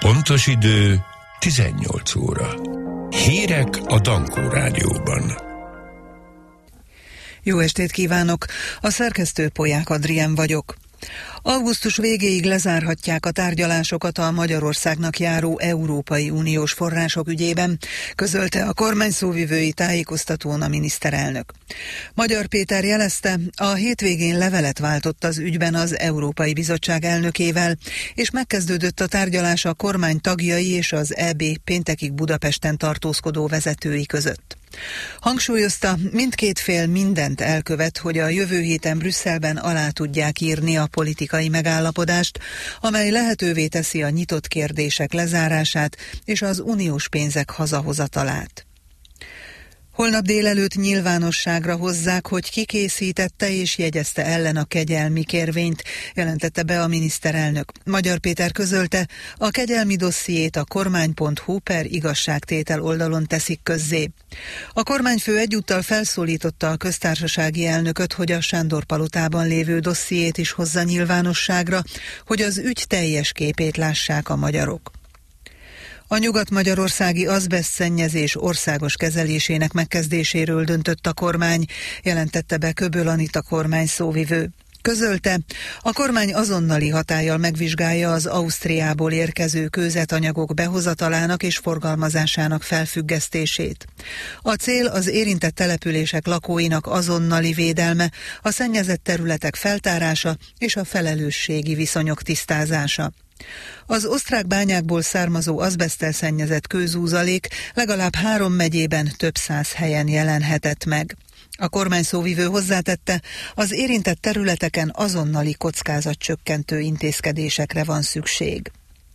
Pontos idő 18 óra. Hírek a Dankó Rádióban. Jó estét kívánok! A szerkesztő Polyák Adrien vagyok. Augusztus végéig lezárhatják a tárgyalásokat a Magyarországnak járó Európai Uniós források ügyében, közölte a kormány szóvivői tájékoztatón a miniszterelnök. Magyar Péter jelezte, a hétvégén levelet váltott az ügyben az Európai Bizottság elnökével, és megkezdődött a tárgyalás a kormány tagjai és az EB péntekig Budapesten tartózkodó vezetői között. Hangsúlyozta, mindkét fél mindent elkövet, hogy a jövő héten Brüsszelben alá tudják írni a politikai megállapodást, amely lehetővé teszi a nyitott kérdések lezárását és az uniós pénzek hazahozatalát. Holnap délelőtt nyilvánosságra hozzák, hogy ki készítette és jegyezte ellen a kegyelmi kérvényt, jelentette be a miniszterelnök. Magyar Péter közölte, a kegyelmi dossziét a kormány.hu/igazságtétel oldalon teszik közzé. A kormányfő egyúttal felszólította a köztársasági elnököt, hogy a Sándor-palotában lévő dossziét is hozza nyilvánosságra, hogy az ügy teljes képét lássák a magyarok. A nyugat-magyarországi azbesztszennyezés országos kezelésének megkezdéséről döntött a kormány, jelentette be Köböl Anita kormány szóvivő. Közölte, a kormány azonnali hatállyal megvizsgálja az Ausztriából érkező kőzetanyagok behozatalának és forgalmazásának felfüggesztését. A cél az érintett települések lakóinak azonnali védelme, a szennyezett területek feltárása és a felelősségi viszonyok tisztázása. Az osztrák bányákból származó azbeszttel szennyezett kőzúzalék legalább 3 megyében több 100 helyen jelenhetett meg. A kormány szóvivő hozzátette, az érintett területeken azonnali kockázatcsökkentő intézkedésekre van szükség.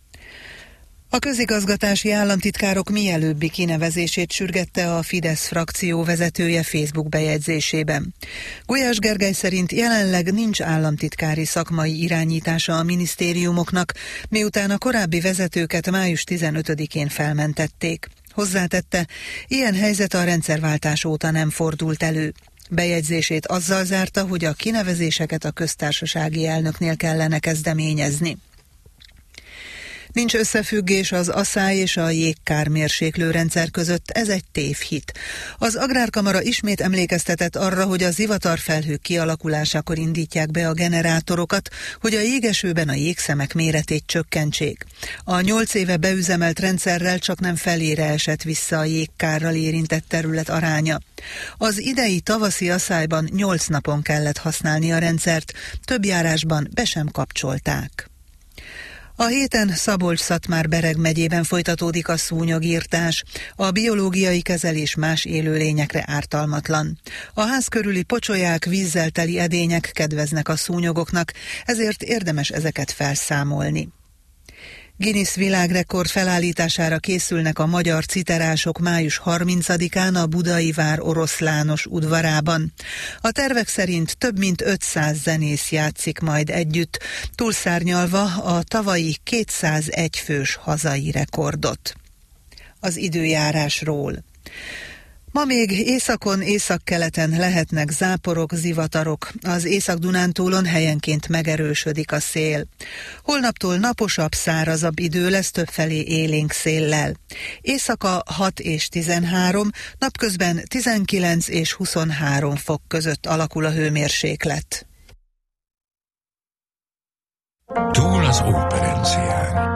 A közigazgatási államtitkárok mielőbbi kinevezését sürgette a Fidesz frakció vezetője Facebook bejegyzésében. Gulyás Gergely szerint jelenleg nincs államtitkári szakmai irányítása a minisztériumoknak, miután a korábbi vezetőket május 15-én felmentették. Hozzátette, ilyen helyzet a rendszerváltás óta nem fordult elő. Bejegyzését azzal zárta, hogy a kinevezéseket a köztársasági elnöknél kellene kezdeményezni. Nincs összefüggés az aszály és a jégkár mérséklő rendszer között, ez egy tévhit. Az Agrárkamara ismét emlékeztetett arra, hogy a zivatarfelhők kialakulásakor indítják be a generátorokat, hogy a jégesőben a jégszemek méretét csökkentsék. A 8 éve beüzemelt rendszerrel csak nem felére esett vissza a jégkárral érintett terület aránya. Az idei tavaszi aszályban 8 napon kellett használni a rendszert, több járásban be sem kapcsolták. A héten Szabolcs-Szatmár-Bereg megyében folytatódik a szúnyogírtás. A biológiai kezelés más élőlényekre ártalmatlan. A ház körüli pocsolyák, vízzel teli edények kedveznek a szúnyogoknak, ezért érdemes ezeket felszámolni. Guinness világrekord felállítására készülnek a magyar citerások május 30-án a Budai Vár Oroszlános udvarában. A tervek szerint több mint 500 zenész játszik majd együtt, túlszárnyalva a tavalyi 201 fős hazai rekordot. Az időjárásról. Ma még északon, északkeleten lehetnek záporok, zivatarok. Az Észak-Dunántúlon helyenként megerősödik a szél. Holnaptól naposabb, szárazabb idő lesz, többfelé élénk széllel. Éjszaka 6 és 13, napközben 19 és 23 fok között alakul a hőmérséklet. Túl az óperencián.